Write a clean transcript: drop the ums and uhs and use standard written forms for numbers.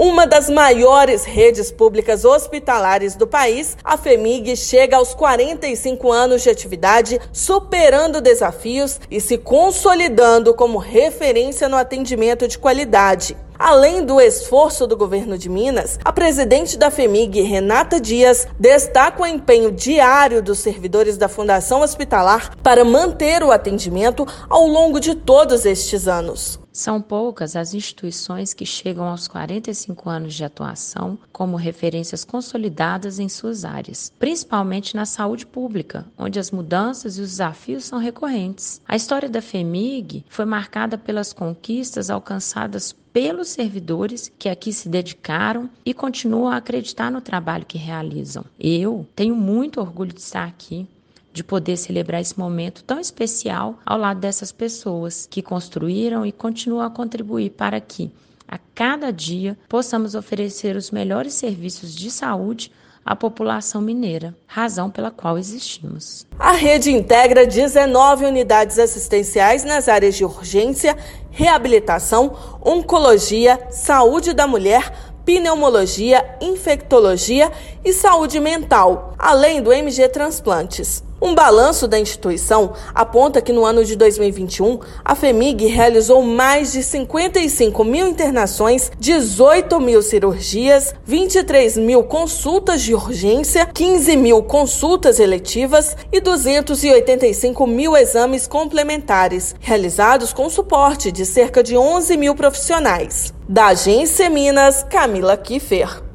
Uma das maiores redes públicas hospitalares do país, a FHEMIG chega aos 45 anos de atividade, superando desafios e se consolidando como referência no atendimento de qualidade. Além do esforço do governo de Minas, a presidente da FHEMIG, Renata Dias, destaca o empenho diário dos servidores da Fundação Hospitalar para manter o atendimento ao longo de todos estes anos. São poucas as instituições que chegam aos 45 anos de atuação como referências consolidadas em suas áreas, principalmente na saúde pública, onde as mudanças e os desafios são recorrentes. A história da FHEMIG foi marcada pelas conquistas alcançadas pelos servidores que aqui se dedicaram e continuam a acreditar no trabalho que realizam. Eu tenho muito orgulho de estar aqui, de poder celebrar esse momento tão especial ao lado dessas pessoas que construíram e continuam a contribuir para que, a cada dia, possamos oferecer os melhores serviços de saúde à população mineira, razão pela qual existimos. A rede integra 19 unidades assistenciais nas áreas de urgência, reabilitação, oncologia, saúde da mulher, pneumologia, infectologia e saúde mental, além do MG Transplantes. Um balanço da instituição aponta que no ano de 2021, a FHEMIG realizou mais de 55 mil internações, 18 mil cirurgias, 23 mil consultas de urgência, 15 mil consultas eletivas e 285 mil exames complementares, realizados com suporte de cerca de 11 mil profissionais. Da Agência Minas, Camila Kiffer.